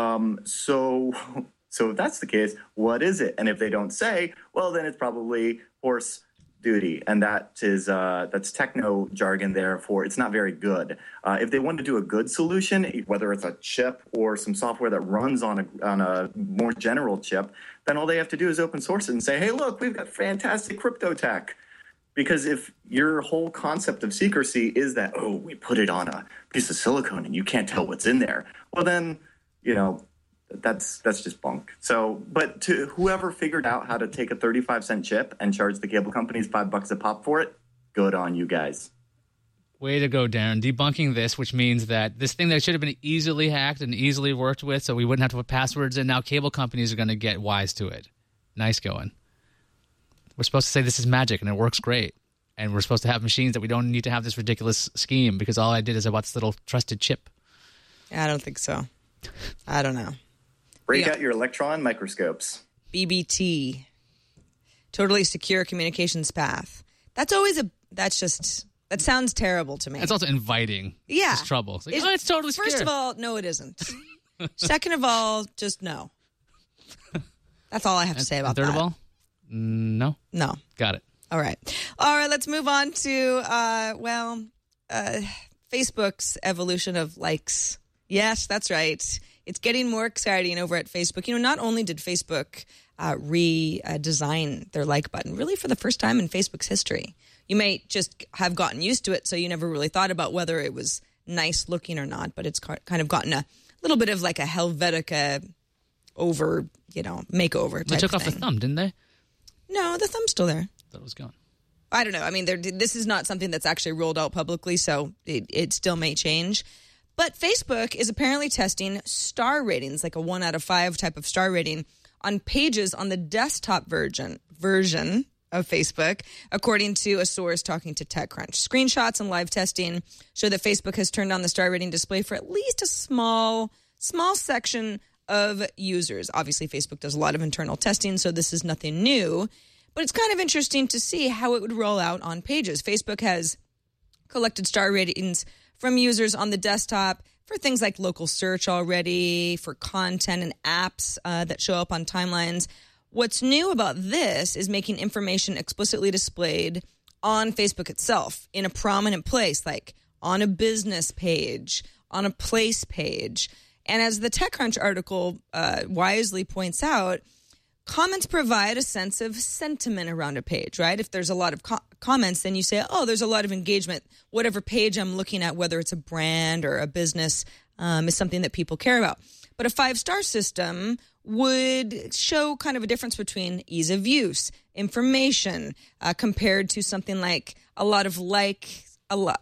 So if that's the case, what is it? And if they don't say, well, then it's probably horse duty, and that's techno jargon there for it's not very good. If they want to do a good solution, whether it's a chip or some software that runs on a more general chip, then all they have to do is open source it and say, hey, look, we've got fantastic crypto tech. Because if your whole concept of secrecy is that, oh, we put it on a piece of silicone and you can't tell what's in there, well then, that's just bunk. So, but to whoever figured out how to take a 35-cent chip and charge the cable companies $5 a pop for it, good on you guys. Way to go, Darren. Debunking this, which means that this thing that should have been easily hacked and easily worked with so we wouldn't have to put passwords in, now cable companies are going to get wise to it. Nice going. We're supposed to say this is magic and it works great. And we're supposed to have machines that we don't need to have this ridiculous scheme because all I did is I bought this little trusted chip. I don't think so. I don't know. Break out your electron microscopes. BBT. Totally secure communications path. That sounds terrible to me. It's also inviting this trouble. It's like, it's totally secure. First of all, no, it isn't. Second of all, just no. That's all I have to say about that. Third of all? No. No. Got it. All right. Let's move on to, Facebook's evolution of likes. Yes, that's right. It's getting more exciting over at Facebook. Not only did Facebook redesign their like button, really for the first time in Facebook's history. You may just have gotten used to it, so you never really thought about whether it was nice looking or not, but it's kind of gotten a little bit of like a Helvetica over, makeover type They took off thing. the thumb, didn't they? No, the thumb's still there. That was gone. I don't know. I mean, this is not something that's actually rolled out publicly, so it still may change. But Facebook is apparently testing star ratings, like a 1 out of 5 type of star rating, on pages on the desktop version of Facebook, according to a source talking to TechCrunch. Screenshots and live testing show that Facebook has turned on the star rating display for at least a small section of users. Obviously, Facebook does a lot of internal testing, so this is nothing new. But it's kind of interesting to see how it would roll out on pages. Facebook has collected star ratings from users on the desktop for things like local search already, for content and apps that show up on timelines. What's new about this is making information explicitly displayed on Facebook itself in a prominent place, like on a business page, on a place page. And as the TechCrunch article wisely points out, comments provide a sense of sentiment around a page, right? If there's a lot of comments, then you say, oh, there's a lot of engagement. Whatever page I'm looking at, whether it's a brand or a business, is something that people care about. But a 5-star system would show kind of a difference between ease of use, information, compared to something like a lot of likes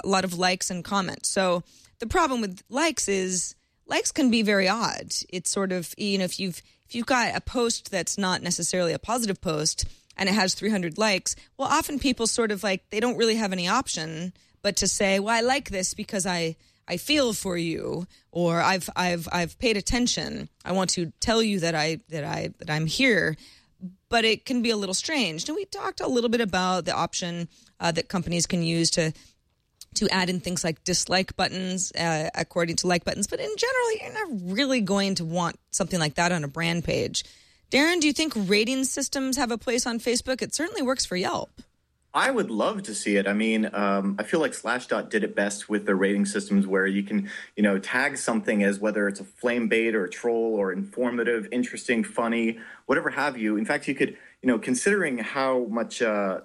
and comments. So the problem with likes is likes can be very odd. It's sort of, if you've got a post that's not necessarily a positive post and it has 300 likes, well, often people sort of they don't really have any option but to say, well, I like this because I feel for you, or I've paid attention. I want to tell you that I'm here. But it can be a little strange. And we talked a little bit about the option that companies can use to add in things like dislike buttons according to like buttons. But in general, you're not really going to want something like that on a brand page. Darren, do you think rating systems have a place on Facebook? It certainly works for Yelp. I would love to see it. I mean, I feel like Slashdot did it best with their rating systems where you can, tag something as whether it's a flame bait or a troll or informative, interesting, funny, whatever have you. In fact, you could, considering how much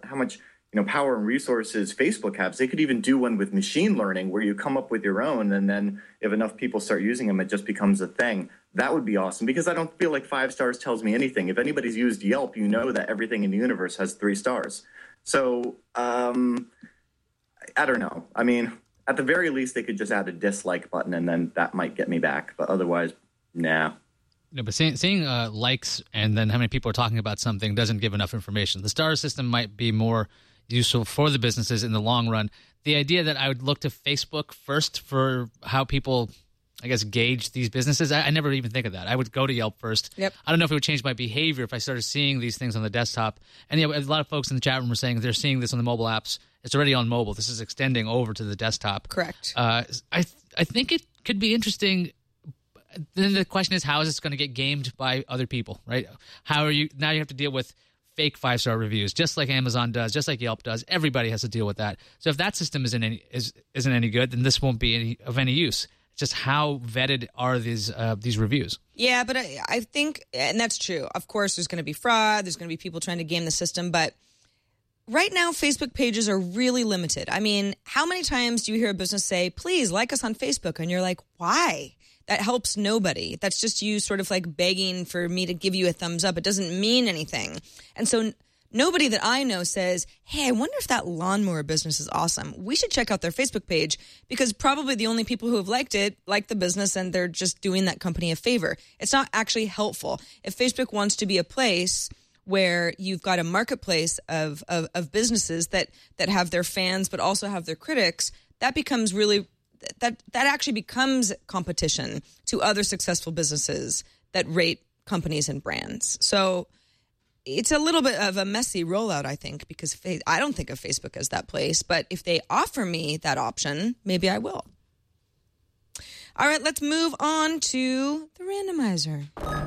power and resources Facebook has, they could even do one with machine learning where you come up with your own, and then if enough people start using them, it just becomes a thing. That would be awesome, because I don't feel like 5 stars tells me anything. If anybody's used Yelp, you know that everything in the universe has 3 stars. So, I don't know. I mean, at the very least, they could just add a dislike button, and then that might get me back. But otherwise, nah. No, but seeing likes and then how many people are talking about something doesn't give enough information. The star system might be more useful for the businesses in the long run. The idea that I would look to Facebook first for how people, I guess, gauge these businesses, I never even think of that. I would go to Yelp first. Yep. I don't know if it would change my behavior if I started seeing these things on the desktop. And a lot of folks in the chat room were saying they're seeing this on the mobile apps. It's already on mobile. This is extending over to the desktop. Correct. I think it could be interesting. Then the question is, how is this going to get gamed by other people, right? Now you have to deal with fake 5-star reviews, just like Amazon does, just like Yelp does. Everybody has to deal with that. So if that system isn't any good, then this won't be of any use. It's just how vetted are these reviews? Yeah, but I think, and that's true. Of course, there's going to be fraud. There's going to be people trying to game the system. But right now, Facebook pages are really limited. I mean, how many times do you hear a business say, please like us on Facebook? And you're like, why? That helps nobody. That's just you sort of like begging for me to give you a thumbs up. It doesn't mean anything. And so nobody that I know says, hey, I wonder if that lawnmower business is awesome. We should check out their Facebook page, because probably the only people who have liked it like the business, and they're just doing that company a favor. It's not actually helpful. If Facebook wants to be a place where you've got a marketplace of businesses that have their fans but also have their critics, that becomes really that actually becomes competition to other successful businesses that rate companies and brands. So it's a little bit of a messy rollout, I think, because I don't think of Facebook as that place. But if they offer me that option, maybe I will. All right, let's move on to the randomizer.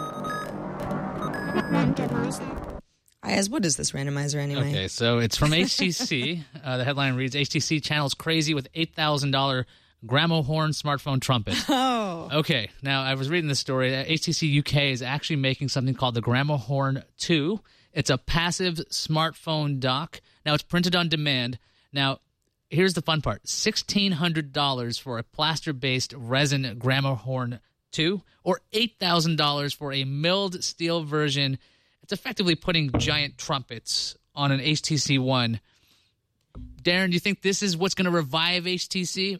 Ayaz, what is this randomizer anyway? Okay, so it's from HTC. The headline reads, HTC channels crazy with $8,000 Gramohorn smartphone trumpet. Oh. Okay, now I was reading this story. HTC UK is actually making something called the Gramohorn 2. It's a passive smartphone dock. Now, it's printed on demand. Now, here's the fun part. $1,600 for a plaster-based resin Gramohorn 2, or $8,000 for a milled steel version. It's effectively putting giant trumpets on an HTC One. Darren, do you think this is what's going to revive HTC?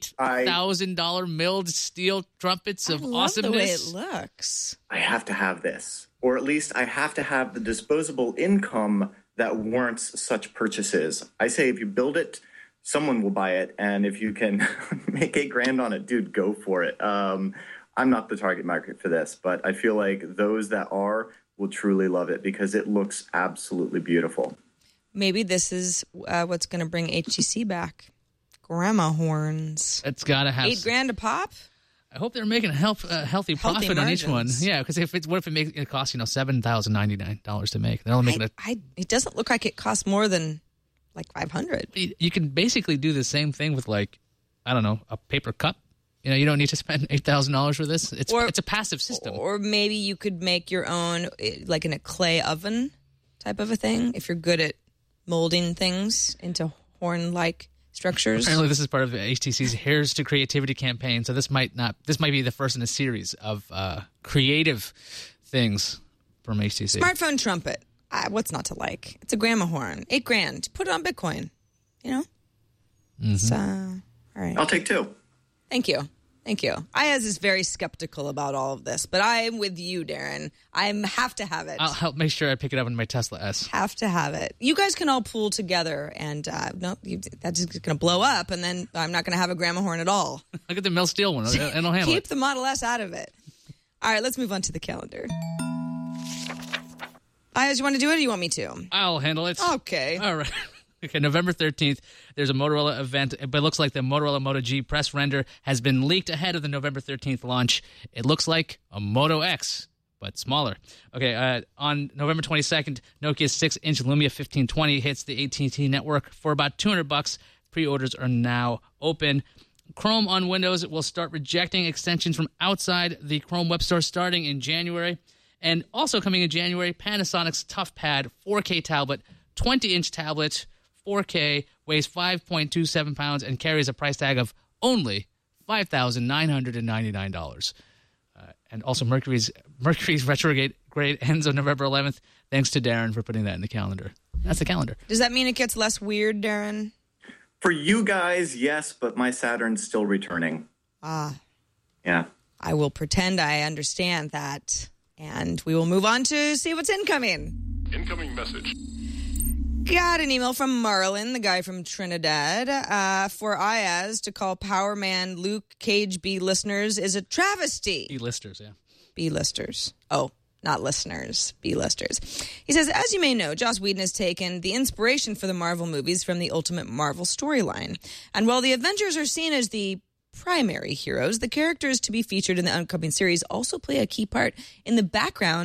$8,000 milled steel trumpets of awesomeness. The way it looks. I have to have this, or at least I have to have the disposable income that warrants such purchases. I say if you build it, someone will buy it, and if you can make $8,000 on it, dude, go for it. I'm not the target market for this, but I feel like those that are will truly love it because it looks absolutely beautiful. Maybe this is what's going to bring HTC back. Gramohorns. It's got to have $8,000 a pop. I hope they're making a healthy profit on each one. Yeah, because what if it costs $7,099 to make? They're only making it doesn't look like it costs more than like $500. You can basically do the same thing with a paper cup. You don't need to spend $8,000 for this. It's a passive system. Or maybe you could make your own, like in a clay oven type of a thing, if you're good at molding things into horn-like structures. Apparently, this is part of HTC's Heirs to Creativity campaign. So this might be the first in a series of creative things from HTC. Smartphone trumpet. What's not to like? It's a Gramohorn. $8,000. Put it on Bitcoin. Mm-hmm. So, all right. I'll take 2. Thank you. Ayaz is very skeptical about all of this, but I am with you, Darren. I have to have it. I'll help make sure I pick it up in my Tesla S. Have to have it. You guys can all pool together, and that's just going to blow up, and then I'm not going to have a Gramohorn at all. I'll get the mill steel one. It'll handle it. Keep the Model S out of it. All right, let's move on to the calendar. Ayaz, you want to do it, or you want me to? I'll handle it. Okay. All right. Okay, November 13th, there's a Motorola event, but it looks like the Motorola Moto G press render has been leaked ahead of the November 13th launch. It looks like a Moto X, but smaller. Okay, on November 22nd, Nokia's 6-inch Lumia 1520 hits the AT&T network for about $200. Pre-orders are now open. Chrome on Windows will start rejecting extensions from outside the Chrome Web Store starting in January. And also coming in January, Panasonic's ToughPad 4K tablet, 20-inch tablet, 4K, weighs 5.27 pounds, and carries a price tag of only $5,999. And also Mercury's retrograde ends on November 11th. Thanks to Darren for putting that in the calendar. That's the calendar. Does that mean it gets less weird, Darren? For you guys, yes, but my Saturn's still returning. Ah. Yeah. I will pretend I understand that, and we will move on to see what's incoming. Incoming message. Got an email from Marlon, the guy from Trinidad, for Ayaz to call Power Man Luke Cage B-listers is a travesty. B-listers, yeah. B-listers. Oh, not listeners. B-listers. He says, as you may know, Joss Whedon has taken the inspiration for the Marvel movies from the Ultimate Marvel storyline. And while the Avengers are seen as the primary heroes, the characters to be featured in the upcoming series also play a key part in the background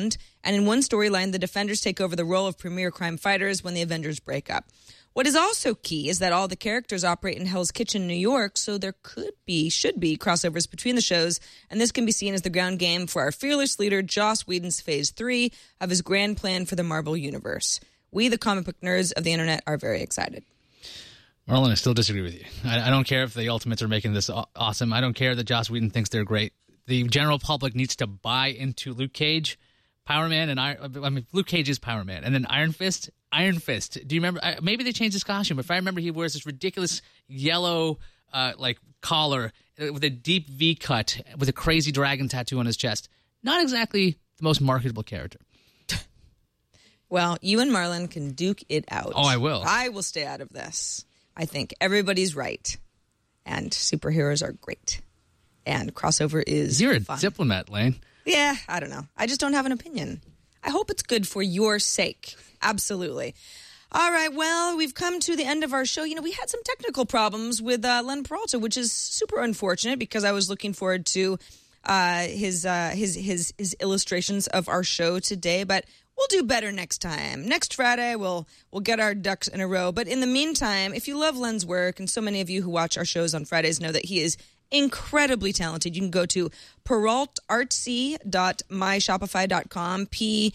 And in one storyline, the Defenders take over the role of premier crime fighters when the Avengers break up. What is also key is that all the characters operate in Hell's Kitchen, New York, so there should be crossovers between the shows, and this can be seen as the ground game for our fearless leader, Joss Whedon's Phase 3 of his grand plan for the Marvel Universe. We, the comic book nerds of the internet, are very excited. Marlon, I still disagree with you. I don't care if the Ultimates are making this awesome. I don't care that Joss Whedon thinks they're great. The general public needs to buy into Luke Cage, Power Man, and Luke Cage is Power Man, and then Iron Fist. Do you remember? Maybe they changed his costume. If I remember, he wears this ridiculous yellow collar with a deep V cut with a crazy dragon tattoo on his chest. Not exactly the most marketable character. Well, you and Marlon can duke it out. Oh, I will. I will stay out of this. I think everybody's right, and superheroes are great, and crossover is You're a fun. diplomat, Lane. Yeah, I don't know. I just don't have an opinion. I hope it's good for your sake. Absolutely. All right, well, we've come to the end of our show. You know, we had some technical problems with Len Peralta, which is super unfortunate because I was looking forward to his illustrations of our show today, but we'll do better next time. Next Friday, we'll get our ducks in a row. But in the meantime, if you love Len's work, and so many of you who watch our shows on Fridays know that he is incredibly talented, you can go to peraltartsy.myshopify.com,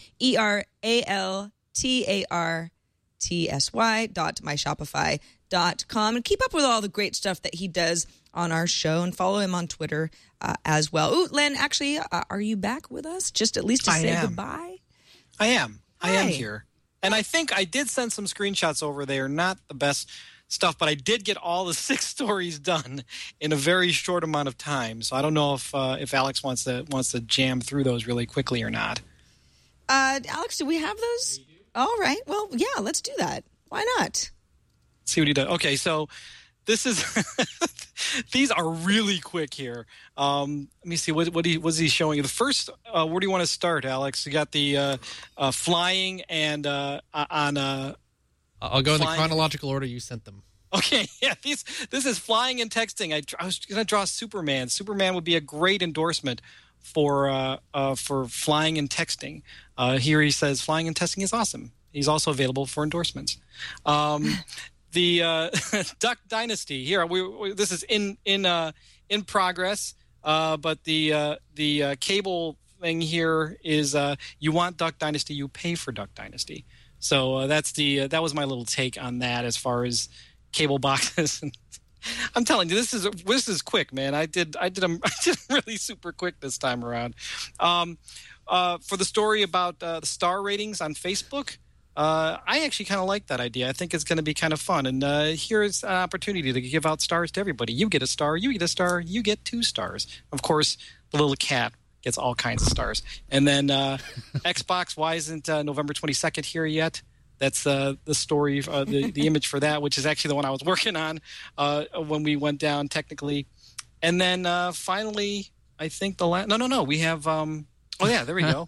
peraltartsy.myshopify.com, and keep up with all the great stuff that he does on our show, and follow him on Twitter as well. Ooh, Len, actually, are you back with us? Just at least to say goodbye? I am. Hi. I am here. And I think I did send some screenshots over there. Not the best stuff, but I did get all the 6 stories done in a very short amount of time. So I don't know if Alex wants to jam through those really quickly or not. Alex, do we have those? All right. Well, yeah, let's do that. Why not? Let's see what he does. Okay, so this is these are really quick here. Let me see what's he showing you. The first, where do you want to start, Alex? You got the flying and on. I'll go in the chronological order you sent them. Okay, yeah. This is flying and texting. I was going to draw Superman. Superman would be a great endorsement for flying and texting. Here he says flying and texting is awesome. He's also available for endorsements. The Duck Dynasty here. This is in progress. But the cable thing here is you want Duck Dynasty, you pay for Duck Dynasty. So that was my little take on that as far as cable boxes. I'm telling you, this is quick, man. I did them really super quick this time around. For the story about the star ratings on Facebook. I actually kind of like that idea. I think it's going to be kind of fun. And here's an opportunity to give out stars to everybody. You get a star, you get a star, you get 2 stars. Of course, the little cat gets all kinds of stars. And then Xbox, why isn't November 22nd here yet? That's the story, the image for that, which is actually the one I was working on when we went down technically. And then finally, I think the last... No. We have... oh, yeah, there we go.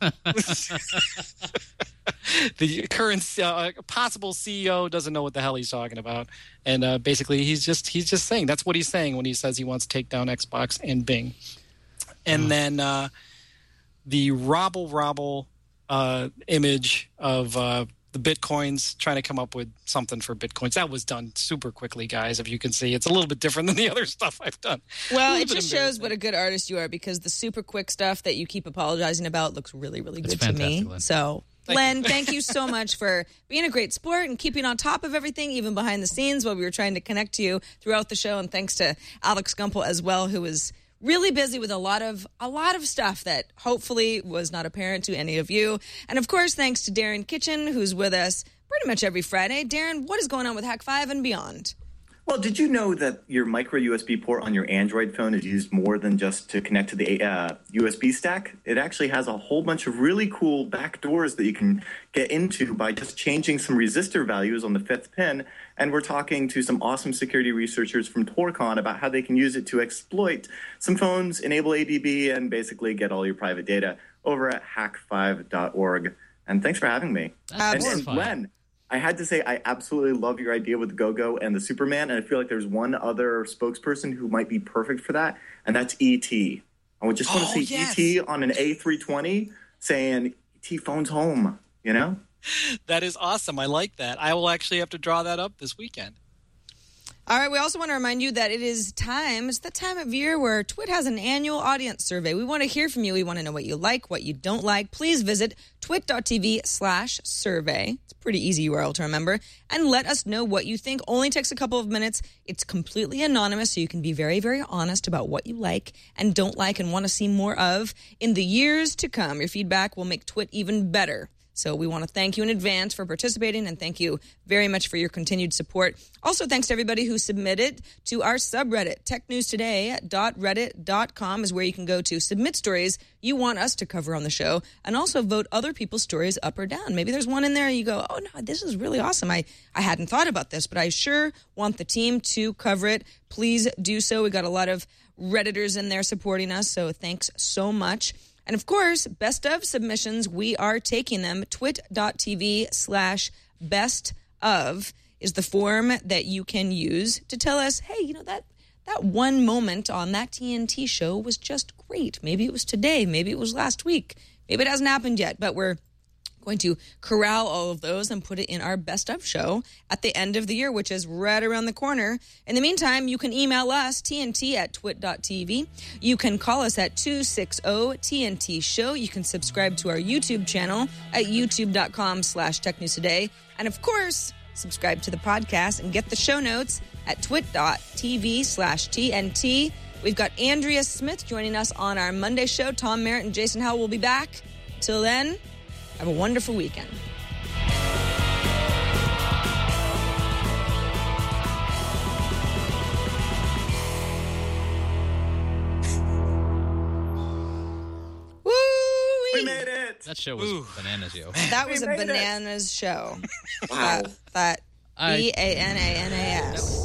The current possible CEO doesn't know what the hell he's talking about, and basically he's just saying that's what he's saying when he says he wants to take down Xbox and Bing. And then the Robble image of the Bitcoins, trying to come up with something for Bitcoins. That was done super quickly, guys. If you can see, it's a little bit different than the other stuff I've done. Well, it just shows what a good artist you are, because the super quick stuff that you keep apologizing about looks really, really good to me. Len. So, Len, thank you so much for being a great sport and keeping on top of everything, even behind the scenes while we were trying to connect to you throughout the show. And thanks to Alex Gumpel as well, who was really busy with a lot of stuff that hopefully was not apparent to any of you. And of course, thanks to Darren Kitchen, who's with us pretty much every Friday. Darren, what is going on with Hack 5 and beyond? Well, did you know that your micro USB port on your Android phone is used more than just to connect to the USB stack? It actually has a whole bunch of really cool backdoors that you can get into by just changing some resistor values on the 5th pin. And we're talking to some awesome security researchers from Torcon about how they can use it to exploit some phones, enable ADB, and basically get all your private data over at hack5.org. And thanks for having me. And Len, I had to say, I absolutely love your idea with the Go-Go and the Superman, and I feel like there's one other spokesperson who might be perfect for that, and that's E.T. I just want to see yes. E.T. on an A320 saying, T-phones home, you know? That is awesome. I like that. I will actually have to draw that up this weekend. All right, we also want to remind you that it's the time of year where Twit has an annual audience survey. We want to hear from you. We want to know what you like, what you don't like. Please visit twit.tv/survey. It's a pretty easy URL to remember. And let us know what you think. Only takes a couple of minutes. It's completely anonymous, so you can be very, very honest about what you like and don't like and want to see more of in the years to come. Your feedback will make Twit even better. So we want to thank you in advance for participating, and thank you very much for your continued support. Also, thanks to everybody who submitted to our subreddit. technewstoday.reddit.com is where you can go to submit stories you want us to cover on the show, and also vote other people's stories up or down. Maybe there's one in there you go, oh, no, this is really awesome. I hadn't thought about this, but I sure want the team to cover it. Please do so. We got a lot of Redditors in there supporting us, so thanks so much. And of course, best of submissions, we are taking them. twit.tv/best of is the form that you can use to tell us, hey, you know, that one moment on that TNT show was just great. Maybe it was today. Maybe it was last week. Maybe it hasn't happened yet, but we're going to corral all of those and put it in our best of show at the end of the year, which is right around the corner. In the meantime, you can email us, tnt@twit.tv. You can call us at 260-TNT-SHOW. You can subscribe to our YouTube channel at youtube.com/technewstoday. And of course, subscribe to the podcast and get the show notes at twit.tv/TNT. We've got Andrea Smith joining us on our Monday show. Tom Merritt and Jason Howell will be back. Till then, have a wonderful weekend. We made it! That show was bananas, yo. That was a bananas show. Wow. That BANANAS.